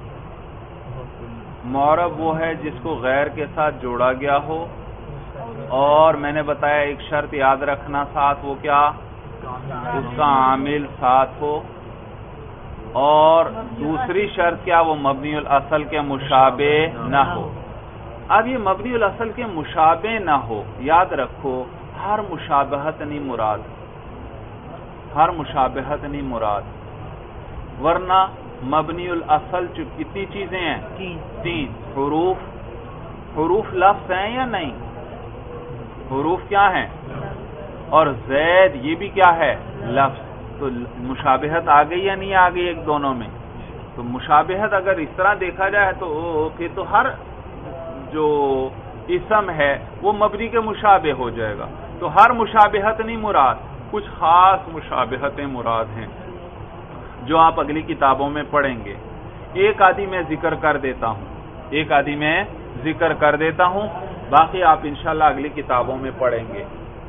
معرب وہ ہے جس کو غیر کے ساتھ جوڑا گیا ہو، اور میں نے بتایا ایک شرط یاد رکھنا ساتھ، وہ کیا؟ اس کا عامل ساتھ ہو، اور دوسری شرط کیا؟ وہ مبنی الاصل کے مشابہ نہ ہو. اب یہ مبنی الاصل کے مشابہ نہ ہو، یاد رکھو ہر مشابہت نہیں مراد، ہر مشابہت نہیں مراد، ورنہ مبنی الاصل کتنی چیزیں ہیں؟ تین. حروف لفظ ہیں یا نہیں؟ حروف کیا ہیں؟ اور زید یہ بھی کیا ہے؟ لفظ. تو مشابہت آ گئی یا نہیں آ گئی ایک دونوں میں؟ تو مشابہت اگر اس طرح دیکھا جائے تو پھر تو ہر جو اسم ہے وہ مبنی کے مشابہ ہو جائے گا. تو ہر مشابہت نہیں مراد، کچھ خاص مشابہتیں مراد ہیں جو آپ اگلی کتابوں میں پڑھیں گے. ایک آدھی میں ذکر کر دیتا ہوں، ایک آدھی میں ذکر کر دیتا ہوں، باقی آپ انشاءاللہ اگلی کتابوں میں پڑھیں گے.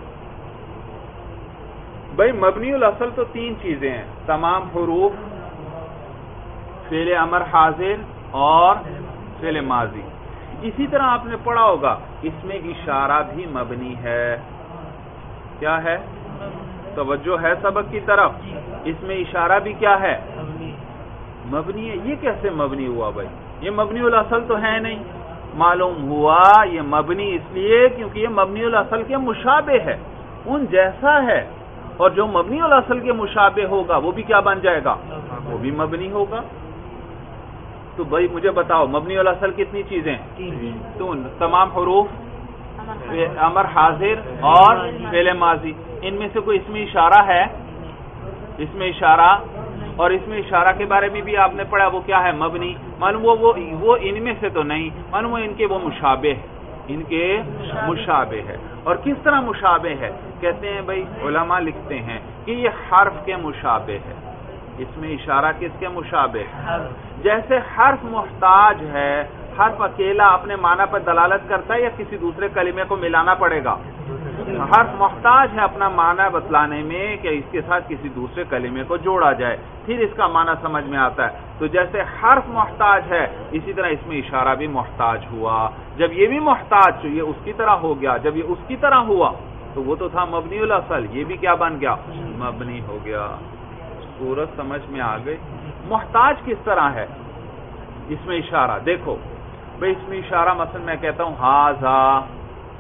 بھئی مبنی الاصل تو تین چیزیں ہیں، تمام حروف، فعل امر حاضر اور فعل ماضی. اسی طرح آپ نے پڑھا ہوگا اس میں اشارہ بھی مبنی ہے. کیا ہے؟ توجہ ہے سبق کی طرف. اس میں اشارہ بھی کیا ہے؟ مبنی ہے. یہ کیسے مبنی ہوا بھائی؟ یہ مبنی الاصل تو ہے نہیں. معلوم ہوا یہ مبنی اس لیے کیونکہ یہ مبنی الاصل کے مشابہ ہے، ان جیسا ہے، اور جو مبنی الاصل کے مشابہ ہوگا وہ بھی کیا بن جائے گا؟ وہ بھی مبنی ہوگا. تو بھائی مجھے بتاؤ مبنی الاصل کتنی چیزیں؟ تو تمام حروف، امر حاضر اور فعل ماضی. ان میں سے کوئی اس میں اشارہ ہے؟ اس میں اشارہ، اور اس میں اشارہ کے بارے میں بھی آپ نے پڑھا وہ کیا ہے؟ مبنی. معلوم وہ ان میں سے تو نہیں، معلوم ان کے وہ مشابہ، ان کے مشابہ ہے. اور کس طرح مشابہ ہے؟ کہتے ہیں بھائی علماء لکھتے ہیں کہ یہ حرف کے مشابہ ہے. اس میں اشارہ کس کے مشابہ ہے؟ جیسے حرف محتاج ہے، حرف اکیلا اپنے معنی پر دلالت کرتا ہے یا کسی دوسرے کلمے کو ملانا پڑے گا؟ حرف محتاج ہے اپنا معنی بتلانے میں کہ اس کے ساتھ کسی دوسرے کلمے کو جوڑا جائے، پھر اس کا معنی سمجھ میں آتا ہے. تو جیسے حرف محتاج ہے اسی طرح اس میں اشارہ بھی محتاج ہوا. جب یہ بھی محتاج تو یہ اس کی طرح ہو گیا، جب یہ اس کی طرح ہوا تو وہ تو تھا مبنی الاصل، یہ بھی کیا بن گیا؟ مبنی ہو گیا. صورت سمجھ میں آ گئی. محتاج کس طرح ہے؟ اس میں اشارہ دیکھو بھئی، اس میں اشارہ مثلا میں کہتا ہوں ہاذا،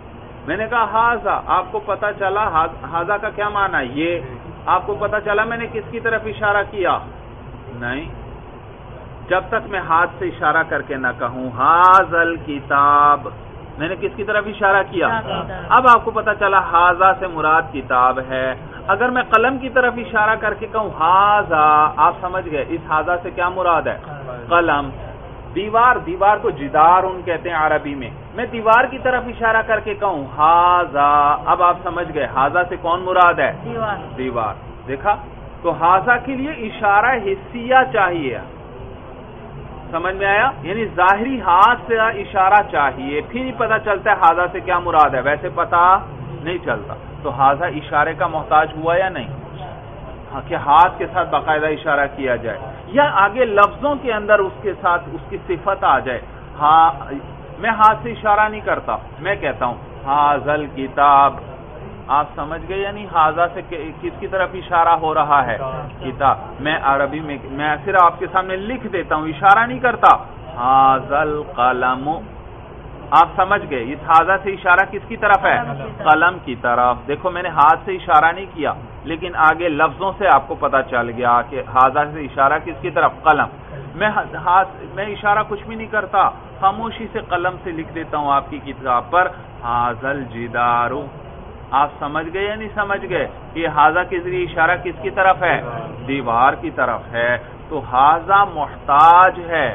میں نے کہا ہاذا، آپ کو پتا چلا ہاذا کا کیا معنی؟ یہ آپ کو پتا چلا میں نے کس کی طرف اشارہ کیا؟ نہیں، جب تک میں ہاتھ سے اشارہ کر کے نہ کہوں ہاذل کتاب، میں نے کس کی طرف اشارہ کیا؟ اب آپ کو پتا چلا ہاذا سے مراد کتاب ہے۔ اگر میں قلم کی طرف اشارہ کر کے کہوں ہاذا، آپ سمجھ گئے اس ہاذا سے کیا مراد ہے؟ قلم۔ دیوار کو جدار کہتے ہیں عربی میں دیوار کی طرف اشارہ کر کے کہوں ہاذا، اب آپ سمجھ گئے ہاذا سے کون مراد ہے؟ دیوار۔ دیکھا؟ تو ہاذا کے لیے اشارہ حسیہ چاہیے، سمجھ میں آیا؟ یعنی ظاہری ہاتھ سے اشارہ چاہیے، پھر ہی پتا چلتا ہے ہاذا سے کیا مراد ہے، ویسے پتا نہیں چلتا۔ تو ہاذا اشارے کا محتاج ہوا یا نہیں؟ کہ ہاتھ کے ساتھ باقاعدہ اشارہ کیا جائے یا آگے لفظوں کے اندر اس کے ساتھ اس کی صفت آ جائے۔ ہاں، میں ہاتھ سے اشارہ نہیں کرتا، میں کہتا ہوں ہاذل کتاب، آپ سمجھ گئے؟ یعنی ہاذا سے کس کی طرف اشارہ ہو رہا ہے؟ کتاب۔ میں عربی میں صرف آپ کے سامنے لکھ دیتا ہوں، اشارہ نہیں کرتا۔ ہاذل قلم، آپ سمجھ گئے اس ہاذا سے اشارہ کس کی طرف ہے؟ قلم کی طرف۔ دیکھو میں نے ہاتھ سے اشارہ نہیں کیا، لیکن آگے لفظوں سے آپ کو پتا چل گیا کہ ہاذا سے اشارہ کس کی طرف؟ قلم۔ میں اشارہ کچھ بھی نہیں کرتا، خاموشی سے قلم سے لکھ دیتا ہوں آپ کی کتاب پر ہاذل جدار۔ آپ سمجھ گئے یا نہیں سمجھ گئے؟ یہ ہاذا کے ذریعے اشارہ کس کی طرف ہے؟ دیوار کی طرف ہے۔ تو ہاذا محتاج ہے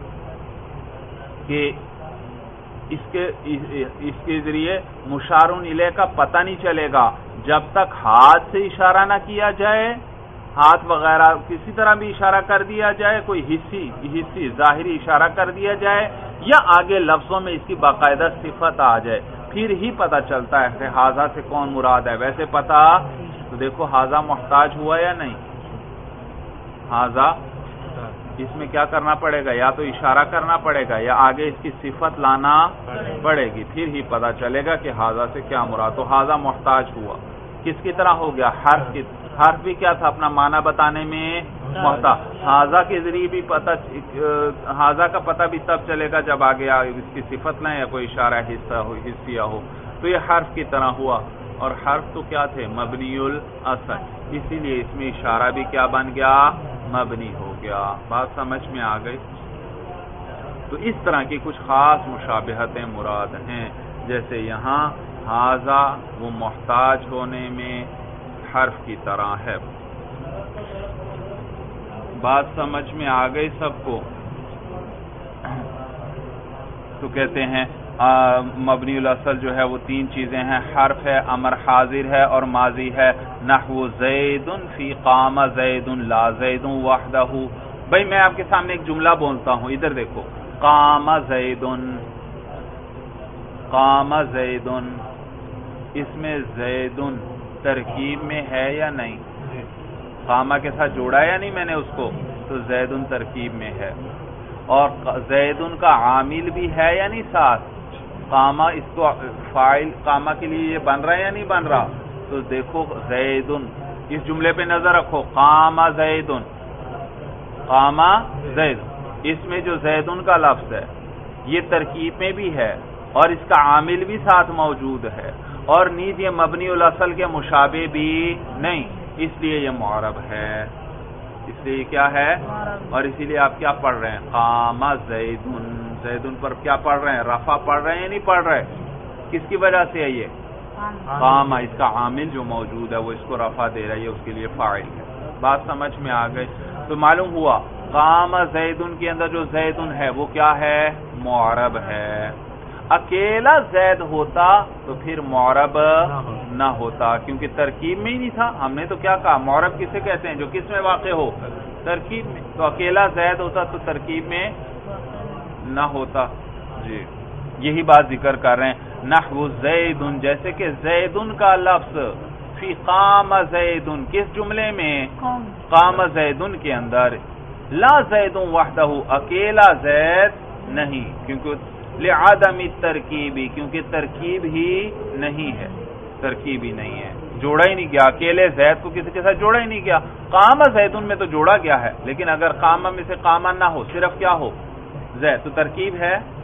کہ اس کے ذریعے مشارون الیہ کا پتہ نہیں چلے گا جب تک ہاتھ سے اشارہ نہ کیا جائے، ہاتھ وغیرہ کسی طرح بھی اشارہ کر دیا جائے، کوئی حصی ظاہری اشارہ کر دیا جائے یا آگے لفظوں میں اس کی باقاعدہ صفت آ جائے، پھر ہی پتہ چلتا ہے کہ ہاذا سے کون مراد ہے، ویسے پتہ۔ تو دیکھو ہاذا محتاج ہوا یا نہیں؟ ہاذا اس میں کیا کرنا پڑے گا؟ یا تو اشارہ کرنا پڑے گا یا آگے اس کی صفت لانا پڑے گی، پھر ہی پتہ چلے گا کہ ہاذا سے کیا مراد۔ تو ہاذا محتاج ہوا، کس کی طرح ہو گیا؟ حرف بھی کیا تھا؟ اپنا معنی بتانے میں محتاج۔ ہاذا کے ذریعے بھی پتہ، ہاذا کا پتہ بھی تب چلے گا جب آگے اس کی صفت لیں یا کوئی اشارہ حصیہ ہو۔ تو یہ حرف کی طرح ہوا، اور حرف تو کیا تھے؟ مبنی الاصل، اسی لیے اس میں اشارہ بھی کیا بن گیا؟ مبنی ہو گیا۔ بات سمجھ میں آ گئی؟ تو اس طرح کی کچھ خاص مشابہتیں مراد ہیں، جیسے یہاں ہاذا وہ محتاج ہونے میں حرف کی طرح ہے۔ بات سمجھ میں آ گئی سب کو؟ تو کہتے ہیں مبنی الاصل جو ہے وہ تین چیزیں ہیں، حرف ہے، امر حاضر ہے اور ماضی ہے۔ نحو زید فی قام زید لا زید وحدہ۔ بھائی میں آپ کے سامنے ایک جملہ بولتا ہوں، ادھر دیکھو، قام زید، قام زید، اس میں زید ترکیب میں ہے یا نہیں؟ قامہ کے ساتھ جوڑا یا نہیں میں نے اس کو؟ تو زید ترکیب میں ہے، اور زید کا عامل بھی ہے یا نہیں ساتھ؟ قامہ اس کو فاعل قامہ کے لیے یہ بن رہا ہے یا نہیں بن رہا؟ تو دیکھو زید، اس جملے پہ نظر رکھو، قام زید، قام زید، اس میں جو زید کا لفظ ہے یہ ترکیب میں بھی ہے اور اس کا عامل بھی ساتھ موجود ہے، اور نیز یہ مبنی الاصل کے مشابہ بھی نہیں، اس لیے یہ معرب ہے، اس لیے کیا ہے؟ اور اسی لیے آپ کیا پڑھ رہے ہیں؟ قام زید، زید پر کیا پڑھ رہے ہیں؟ رفع پڑھ رہے ہیں یا نہیں پڑھ رہے؟ کس کی وجہ سے ہے یہ؟ قام، اس کا عامل جو موجود ہے وہ اس کو رفع دے رہا ہے، اس کے لیے فاعل ہے۔ بات سمجھ میں آ گئی؟ تو معلوم ہوا قام زید کے اندر جو زید ہے وہ کیا ہے؟ معرب ہے۔ اکیلا زید ہوتا تو پھر معرب نہ ہوتا، کیونکہ ترکیب میں ہی نہیں تھا۔ ہم نے تو کیا کہا؟ معرب کسے کہتے ہیں؟ جو کس میں واقع ہو؟ ترکیب میں۔ تو اکیلا زید ہوتا تو ترکیب میں نہ ہوتا۔ جی یہی بات ذکر کر رہے ہیں، نحو زید، جیسے کہ زید کا لفظ فی قام زید، کس جملے میں؟ قام زید کے اندر، لا زید وحدہ، اکیلا زید نہیں، کیونکہ لعدم الترکیبی، کیونکہ ترکیب ہی نہیں ہے، ترکیب ہی نہیں ہے، جوڑا ہی نہیں گیا، اکیلے زید کو کسی کے ساتھ جوڑا ہی نہیں گیا۔ قام زید میں تو جوڑا گیا ہے، لیکن اگر قام میں سے قام نہ ہو، صرف کیا ہو؟ زید، تو ترکیب ہے؟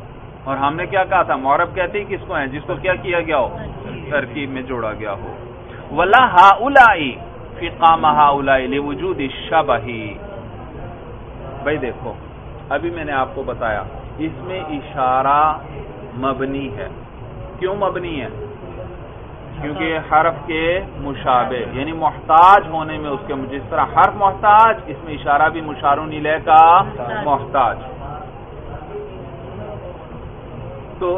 اور ہم نے کیا کہا تھا؟ معرب کہتے ہی کس کو ہیں؟ جس کو کیا کیا گیا ہو؟ ترکیب میں جوڑا گیا ہو. وَلَا هَؤُلَاءِ فِي قَامَ هَؤُلَاءِ لِوُجُودِ الشَّبَهِ. بھائی دیکھو ابھی میں نے آپ کو بتایا اس میں اشارہ مبنی ہے. کیوں مبنی ہے؟ کیونکہ حرف کے مشابہ یعنی محتاج ہونے میں اس کے، جس طرح حرف محتاج، اس میں اشارہ بھی مشار الیہ کا محتاج. تو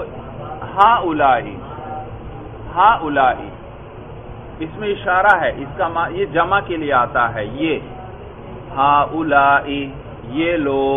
ہؤلاء اس میں اشارہ ہے، اس کا یہ جمع کے لیے آتا ہے. یہ ہؤلاء یہ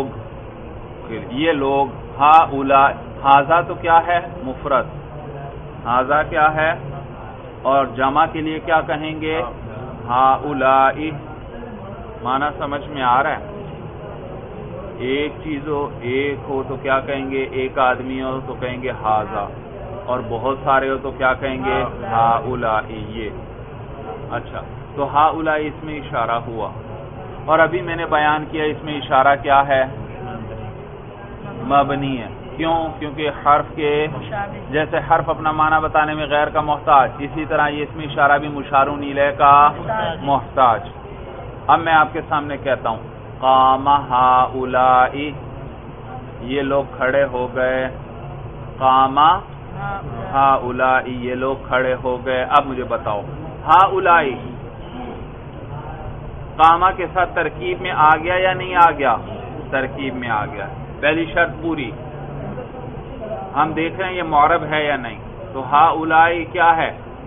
لوگ ہؤلاء. ھذا تو کیا ہے؟ مفرد. ھذا کیا ہے؟ اور جمع کے لیے کیا کہیں گے؟ ہؤلاء. معنی سمجھ میں آ رہا ہے؟ ایک چیز ہو تو کیا کہیں گے؟ ایک آدمی ہو تو کہیں گے ھذا، اور بہت سارے ہو تو کیا کہیں گے؟ ہؤلاء. یہ اچھا، تو ہؤلاء اس میں اشارہ ہوا. اور ابھی میں نے بیان کیا اس میں اشارہ کیا ہے؟ مبنی ہے. کیوں؟ کیونکہ حرف کے جیسے حرف اپنا معنی بتانے میں غیر کا محتاج، اسی طرح یہ اس میں اشارہ بھی مشار الیہ کا محتاج. اب میں آپ کے سامنے کہتا ہوں قام ہؤلاء، یہ لوگ کھڑے ہو گئے. قام ہؤلاء یہ لوگ کھڑے ہو گئے. اب مجھے بتاؤ ہؤلاء قامہ کے ساتھ ترکیب میں آ گیا یا نہیں آ گیا؟ ترکیب میں آ گیا. پہلی شرط پوری. ہم دیکھ رہے ہیں یہ معرب ہے یا نہیں. تو ہؤلاء کیا ہے؟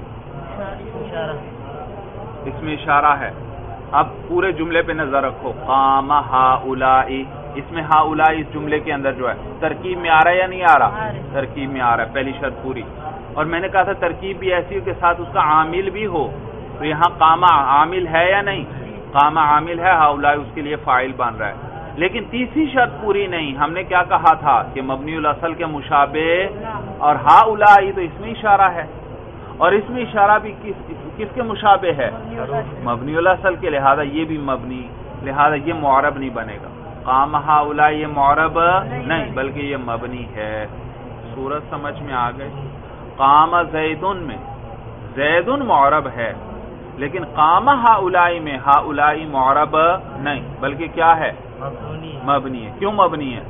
اس میں اشارہ ہے. اب پورے جملے پہ نظر رکھو. قام ہؤلاء، اس میں ہؤلاء اس جملے کے اندر جو ہے ترکیب میں آ رہا ہے یا نہیں آ رہا؟ ترکیب میں آ رہا ہے. پہلی شرط پوری. اور میں نے کہا تھا ترکیب بھی ایسی ہو کہ ساتھ اس کا عامل بھی ہو. تو یہاں قام عامل ہے یا نہیں؟ قام عامل ہے، ہؤلاء اس کے لیے فاعل بن رہا ہے. لیکن تیسری شرط پوری نہیں. ہم نے کیا کہا تھا کہ مبنی الاصل کے مشابہ، اور ہؤلاء تو اس میں اشارہ ہے، اور اس میں اشارہ بھی کس کے مشابہ ہے؟ مبنی الاصل کے. لہذا یہ بھی مبنی، لہذا یہ معرب نہیں بنے گا. قام ہؤلاء یہ معرب نہیں بلکہ یہ مبنی ہے. صورت سمجھ میں آ گئی؟ قام زیدن میں زیدن معرب ہے، لیکن قام ہؤلاء میں ہؤلاء معرب نہیں بلکہ کیا ہے؟ مبنی ہے. کیوں مبنی ہے؟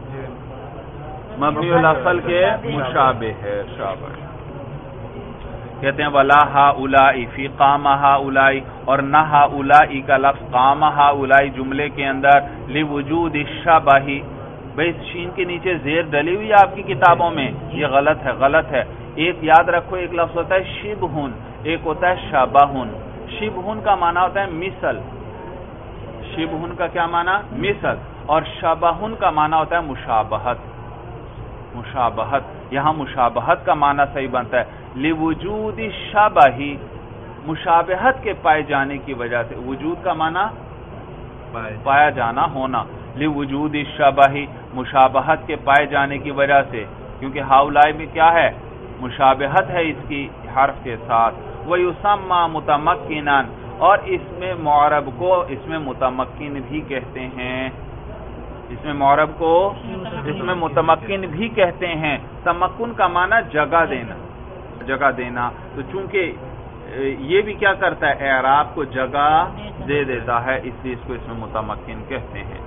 مبنی الاصل کے مشابہ ہے. شاباش. کہتے ہیں ولا ہؤلاء فی قام ہؤلاء، اور نہ ہؤلاء کا لفظ قام ہؤلاء جملے کے اندر لوجود الشبہ. بھئی شین کے نیچے زیر ڈلی ہوئی آپ کی کتابوں میں، یہ غلط ہے، غلط ہے. ایک یاد رکھو، ایک لفظ ہوتا ہے شبہن، ایک ہوتا ہے شبہن. شبہن کا معنی ہوتا ہے مثل. شبہن کا کیا معنی؟ مثل. اور شبہن کا معنی ہوتا ہے مشابہت. مشابہت. یہاں مشابہت کا معنی صحیح بنتا ہے لوجود الشبہ، مشابہت کے پائے جانے کی وجہ سے. وجود کا معنی پایا جانا، ہونا. لوجود الشبہ مشابہت کے پائے جانے کی وجہ سے، کیونکہ ہؤلاء میں کیا ہے؟ مشابہت ہے اس کی حرف کے ساتھ. وَيُسَمَّى مُتَمَكِّنًا، اور اس میں معرب کو اس میں متمکن بھی کہتے ہیں. اس میں معرب کو اس میں متمکن بھی کہتے ہیں. تمکن کا معنی جگہ دینا، جگہ دینا. تو چونکہ یہ بھی کیا کرتا ہے؟ اعراب کو جگہ دے دیتا ہے، اس لیے اس کو اس میں متمکن کہتے ہیں.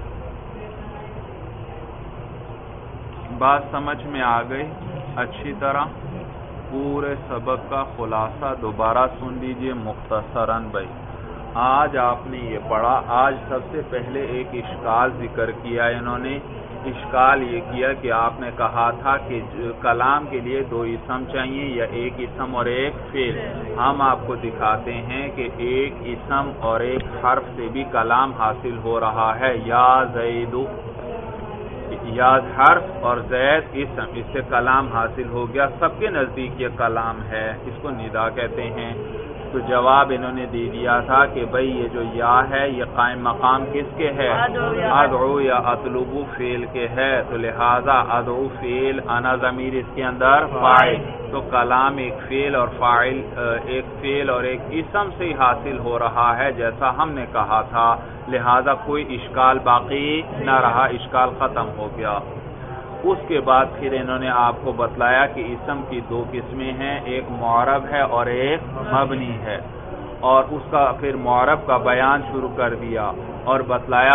بات سمجھ میں آ گئی اچھی طرح؟ پورے سبق کا خلاصہ دوبارہ سن لیجئے مختصراً. بھائی آج آپ نے یہ پڑھا. آج سب سے پہلے ایک اشکال ذکر کیا انہوں نے. اشکال یہ کیا کہ آپ نے کہا تھا کہ کلام کے لیے دو اسم چاہیے یا ایک اسم اور ایک فعل. ہم آپ کو دکھاتے ہیں کہ ایک اسم اور ایک حرف سے بھی کلام حاصل ہو رہا ہے. یا زید، یا حرف اور زید اسم، اس سے کلام حاصل ہو گیا. سب کے نزدیک یہ کلام ہے، اس کو ندا کہتے ہیں. تو جواب انہوں نے دے دیا تھا کہ بھئی یہ جو یا ہے یہ قائم مقام کس کے ہے؟ ادعو یا اطلبو فعل کے ہے. تو لہذا ادعو فعل، انا ضمیر اس کے اندر فاعل. تو کلام ایک فعل اور فاعل، ایک فعل اور ایک اسم سے ہی حاصل ہو رہا ہے جیسا ہم نے کہا تھا. لہذا کوئی اشکال باقی نہ رہا، اشکال ختم ہو گیا. اس کے بعد پھر انہوں نے آپ کو بتلایا کہ اسم کی دو قسمیں ہیں، ایک معرب ہے اور ایک مبنی ہے، اور اس کا پھر معرب کا بیان شروع کر دیا اور بتلایا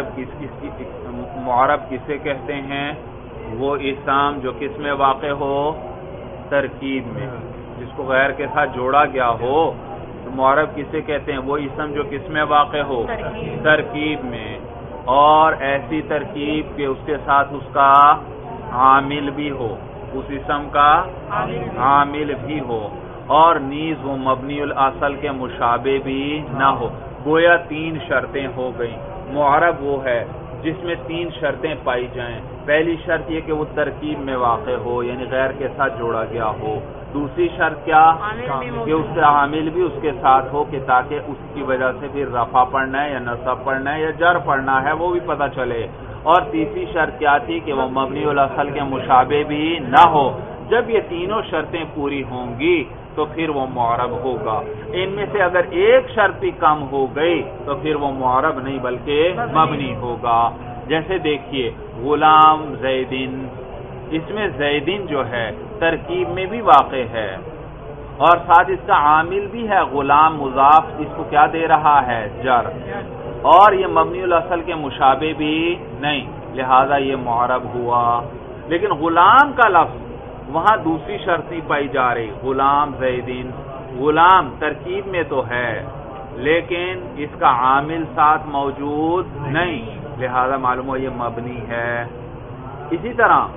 معرب کسے کہتے ہیں؟ وہ اسم جو کس میں واقع ہو؟ ترکیب میں، جس کو غیر کے ساتھ جوڑا گیا ہو تو معرب کسے کہتے ہیں؟ وہ اسم جو کس میں واقع ہو؟ ترکیب میں، اور ایسی ترکیب کہ اس کے ساتھ اس کا عامل بھی ہو، اس اسم کا عامل بھی ہو، اور نیز وہ مبنی الاصل کے مشابہ بھی نہ ہو۔ گویا تین شرطیں ہو گئیں۔ معرب وہ ہے جس میں تین شرطیں پائی جائیں۔ پہلی شرط یہ کہ وہ ترکیب میں واقع ہو، یعنی غیر کے ساتھ جوڑا گیا ہو۔ دوسری شرط کیا؟ کہ اس کا عامل بھی اس کے ساتھ ہو، کہ تاکہ اس کی وجہ سے پھر رفع پڑھنا ہے یا نصب پڑھنا ہے یا جر پڑھنا ہے وہ بھی پتہ چلے۔ اور تیسری شرط کیا تھی؟ کہ وہ مبنی الاصل کے مشابہ بھی نہ ہو۔ جب یہ تینوں شرطیں پوری ہوں گی تو پھر وہ معرب ہوگا۔ ان میں سے اگر ایک شرط بھی کم ہو گئی تو پھر وہ معرب نہیں بلکہ مبنی ہوگا۔ جیسے دیکھیے غلام زیدن، اس میں زیدن جو ہے ترکیب میں بھی واقع ہے اور ساتھ اس کا عامل بھی ہے غلام مضاف، اس کو کیا دے رہا ہے؟ جر، اور یہ مبنی الاصل کے مشابہ بھی نہیں، لہذا یہ معرب ہوا۔ لیکن غلام کا لفظ وہاں دوسری شرط نہیں پائی جا رہی۔ غلام زیدن، غلام ترکیب میں تو ہے لیکن اس کا عامل ساتھ موجود نہیں، لہذا معلوم ہو یہ مبنی ہے۔ اسی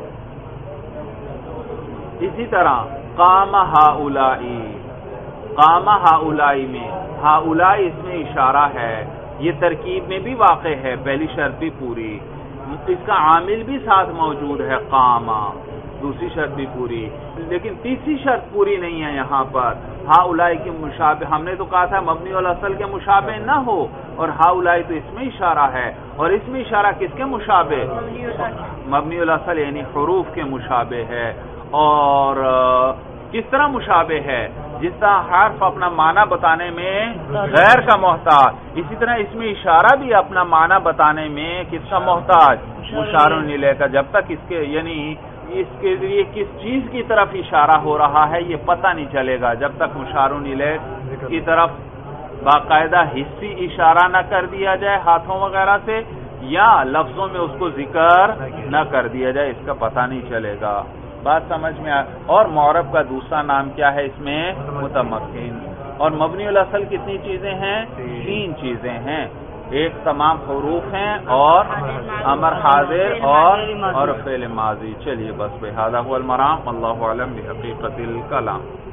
طرح قام ہؤلائی، قام ہؤلائی میں ہؤلائی اس میں اشارہ ہے، یہ ترکیب میں بھی واقع ہے، پہلی شرط بھی پوری، اس کا عامل بھی ساتھ موجود ہے قام، دوسری شرط بھی پوری، لیکن تیسری شرط پوری نہیں ہے یہاں پر۔ ہؤلائی کے مشابہ، ہم نے تو کہا تھا مبنی الاصل کے مشابہ نہ ہو، اور ہؤلائی تو اس میں اشارہ ہے، اور اس میں اشارہ کس کے مشابہ؟ مبنی الاصل یعنی حروف کے مشابہ ہے۔ اور کس طرح مشابہ ہے؟ جس طرح حرف اپنا معنی بتانے میں غیر کا محتاج، اسی طرح اس میں اشارہ بھی اپنا معنی بتانے میں کس کا محتاج؟ مشار الیہ کا۔ جب تک اس کے یعنی اس کے لیے کس چیز کی طرف اشارہ ہو رہا ہے یہ پتہ نہیں چلے گا جب تک مشار الیہ کی طرف باقاعدہ حصی اشارہ نہ کر دیا جائے ہاتھوں وغیرہ سے، یا لفظوں میں اس کو ذکر نہ کر دیا جائے، اس کا پتہ نہیں چلے گا۔ بات سمجھ میں آ۔ اور معرب کا دوسرا نام کیا ہے اس میں؟ متمکن۔ اور مبنی الاصل کتنی چیزیں ہیں؟ تین چیزیں ہیں، ایک تمام حروف ہیں اور امر حاضر اور فعل ماضی۔ چلیے بس بہذا هو المرام، اللہ اعلم بحقیقت الکلام۔